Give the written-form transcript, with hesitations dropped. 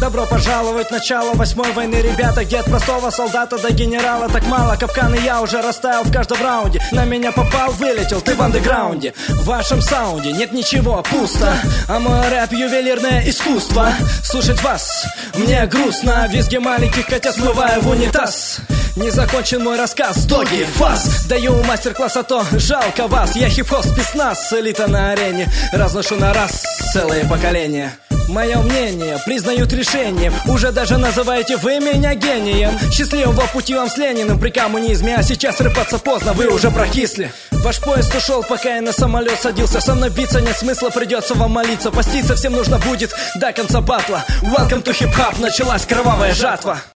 Добро пожаловать в начало 8-й войны, ребята. Где от простого солдата до генерала так мало. Капкан, и я уже растаял в каждом раунде. На меня попал, вылетел, ты в андеграунде. В вашем саунде нет ничего, пусто. А мой рэп — ювелирное искусство. Слушать вас мне грустно. Визги маленьких котят смываю в унитаз. Не закончен мой рассказ, доги, фас. Даю мастер-класс, а то жалко вас. Я хип-хоп спецназ, элита на арене. Разношу на раз целые поколения. Мое мнение признают решением. Уже даже называете вы меня гением. Счастливого пути вам с Лениным при коммунизме. А сейчас рыпаться поздно, вы уже прокисли. Ваш поезд ушел, пока я на самолет садился. Со мной биться нет смысла, придется вам молиться. Поститься всем нужно будет до конца батла. Welcome to hip-hop, началась кровавая жатва.